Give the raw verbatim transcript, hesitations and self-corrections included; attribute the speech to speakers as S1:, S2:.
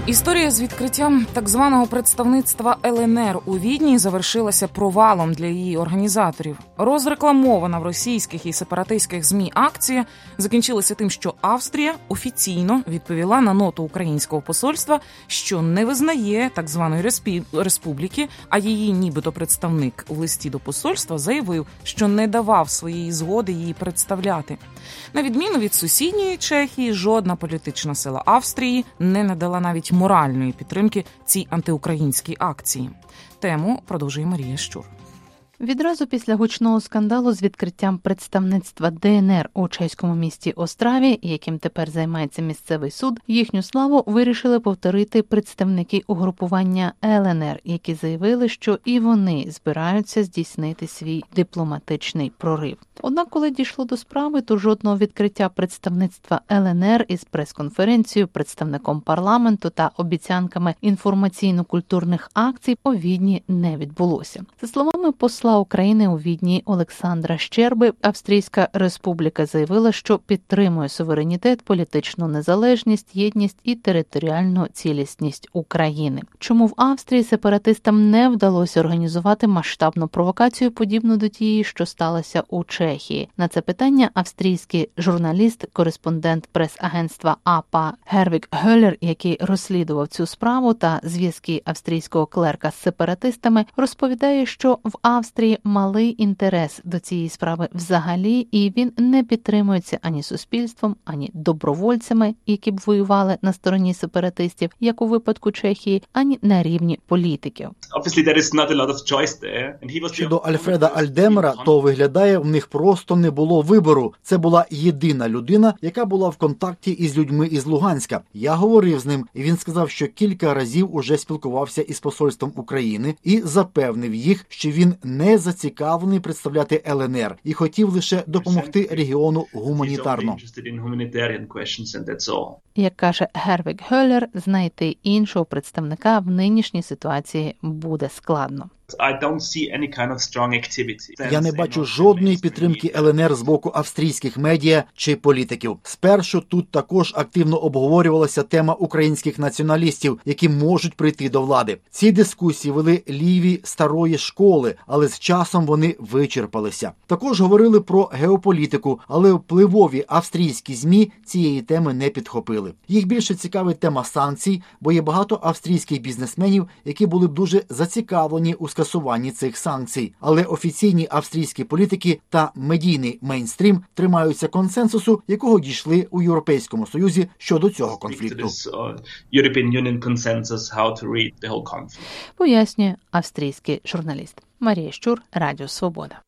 S1: Історія з відкриттям так званого представництва Ел Ен Ер у Відні завершилася провалом для її організаторів. Розрекламована в російських і сепаратистських ЗМІ акція закінчилася тим, що Австрія офіційно відповіла на ноту українського посольства, що не визнає так званої республіки, а її нібито представник у листі до посольства заявив, що не давав своєї згоди її представляти. На відміну від сусідньої Чехії, жодна політична сила Австрії не надала навіть моральної підтримки цій антиукраїнській акції. Тему продовжує Марія Щур.
S2: Відразу після гучного скандалу з відкриттям представництва Де Ен Ер у чеському місті Остраві, яким тепер займається місцевий суд, їхню славу вирішили повторити представники угрупування Ел Ен Ер, які заявили, що і вони збираються здійснити свій дипломатичний прорив. Однак, коли дійшло до справи, то жодного відкриття представництва Ел Ен Ер із прес-конференцією, представником парламенту та обіцянками інформаційно-культурних акцій у Відні не відбулося. За словами посла України у Відні Олександра Щерби, Австрійська республіка заявила, що підтримує суверенітет, політичну незалежність, єдність і територіальну цілісність України. Чому в Австрії сепаратистам не вдалося організувати масштабну провокацію, подібну до тієї, що сталося у Чехії? На це питання австрійський журналіст, кореспондент прес-агентства А П А Гервіг Гьоллер, який розслідував цю справу та зв'язки австрійського клерка з сепаратистами, розповідає, що в Австрії малий інтерес до цієї справи взагалі, і він не підтримується ані суспільством, ані добровольцями, які б воювали на стороні сепаратистів, як у випадку Чехії, ані на рівні політиків.
S3: Щодо Альфреда Альдемера, то виглядає, в них просто не було вибору. Це була єдина людина, яка була в контакті із людьми із Луганська. Я говорив з ним, і він сказав, що кілька разів уже спілкувався із посольством України і запевнив їх, що він не зацікавлений представляти Ел Ен Ер і хотів лише допомогти регіону гуманітарно.
S2: Як каже Гервіг Гьоллер, знайти іншого представника в нинішній ситуації буде складно.
S3: Я не бачу жодної підтримки Ел Ен Ер з боку австрійських медіа чи політиків. Спершу тут також активно обговорювалася тема українських націоналістів, які можуть прийти до влади. Ці дискусії вели ліві старої школи, але з часом вони вичерпалися. Також говорили про геополітику, але впливові австрійські ЗМІ цієї теми не підхопили. Їх більше цікавить тема санкцій, бо є багато австрійських бізнесменів, які були б дуже зацікавлені у скасуванні цих санкцій. Але офіційні австрійські політики та медійний мейнстрім тримаються консенсусу, якого дійшли у Європейському Союзі щодо цього конфлікту.
S2: Пояснює австрійський журналіст. Марія Щур, Радіо Свобода.